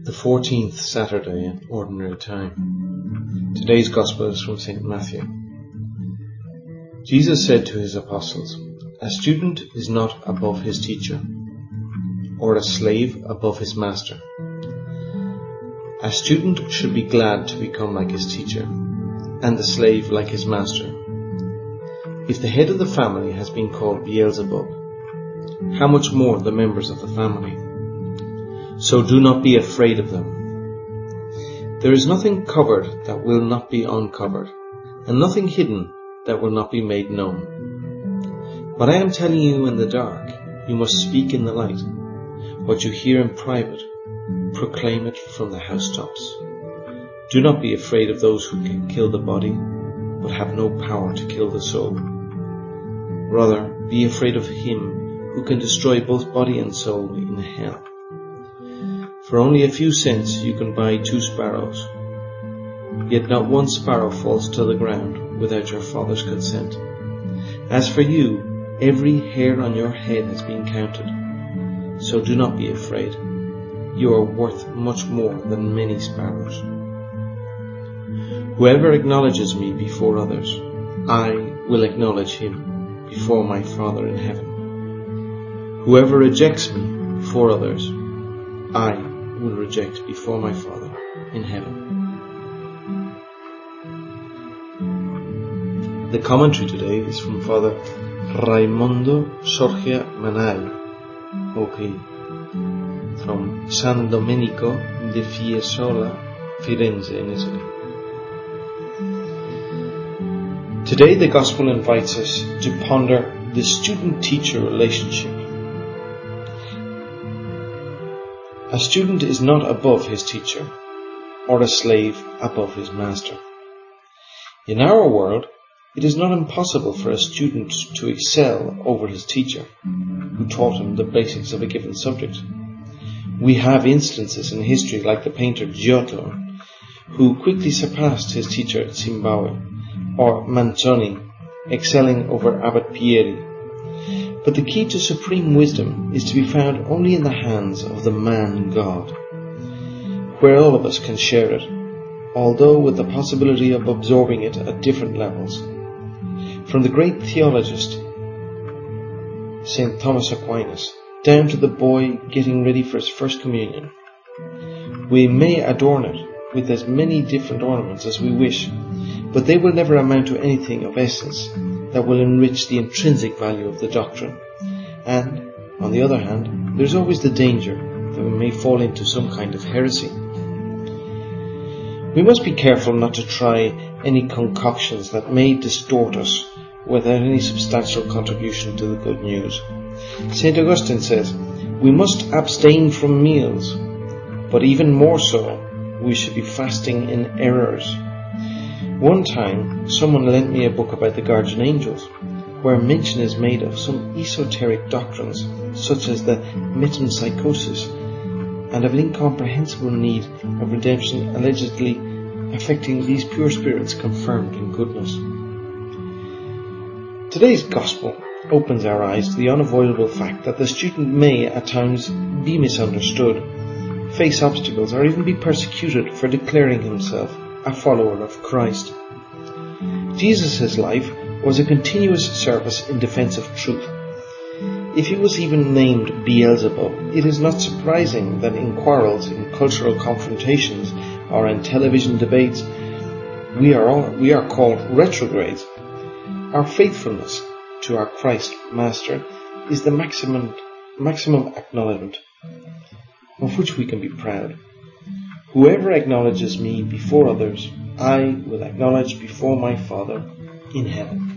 The 14th Saturday in Ordinary Time. Today's Gospel is from St. Matthew. Jesus said to his apostles, "A student is not above his teacher, or a slave above his master. A student should be glad to become like his teacher, and the slave like his master. If the head of the family has been called Beelzebub, how much more the members of the family? So do not be afraid of them. There is nothing covered that will not be uncovered, and nothing hidden that will not be made known. What I am telling you in the dark, you must speak in the light. What you hear in private, proclaim it from the housetops. Do not be afraid of those who can kill the body, but have no power to kill the soul. Rather, be afraid of him who can destroy both body and soul in hell. For only a few cents you can buy 2 sparrows, yet not one sparrow falls to the ground without your Father's consent. As for you, every hair on your head has been counted, so do not be afraid. You are worth much more than many sparrows. Whoever acknowledges me before others, I will acknowledge him before my Father in heaven. Whoever rejects me before others, I will reject before my Father in heaven." The commentary today is from Father Raimondo Sorgia Manai, OP, from San Domenico di Fiesole, Firenze in Italy. Today the Gospel invites us to ponder the student-teacher relationship. A student is not above his teacher, or a slave above his master. In our world, it is not impossible for a student to excel over his teacher, who taught him the basics of a given subject. We have instances in history like the painter Giotto, who quickly surpassed his teacher at Cimabue, or Manzoni, excelling over Abbot Pieri. But the key to supreme wisdom is to be found only in the hands of the man God, where all of us can share it, although with the possibility of absorbing it at different levels. From the great theologist St. Thomas Aquinas down to the boy getting ready for his first communion. We may adorn it with as many different ornaments as we wish, but they will never amount to anything of essence that will enrich the intrinsic value of the doctrine. And, on the other hand, there's always the danger that we may fall into some kind of heresy. We must be careful not to try any concoctions that may distort us without any substantial contribution to the good news. St. Augustine says, "We must abstain from meals, but even more so, we should be fasting in errors." One time, someone lent me a book about the guardian angels, where mention is made of some esoteric doctrines, such as the metempsychosis, and of an incomprehensible need of redemption allegedly affecting these pure spirits confirmed in goodness. Today's Gospel opens our eyes to the unavoidable fact that the student may at times be misunderstood, face obstacles, or even be persecuted for declaring himself a follower of Christ. Jesus' life was a continuous service in defense of truth. If he was even named Beelzebub, it is not surprising that in quarrels, in cultural confrontations, or in television debates, we are called retrogrades. Our faithfulness to our Christ Master is the maximum acknowledgement of which we can be proud. Whoever acknowledges me before others, I will acknowledge before my Father in heaven.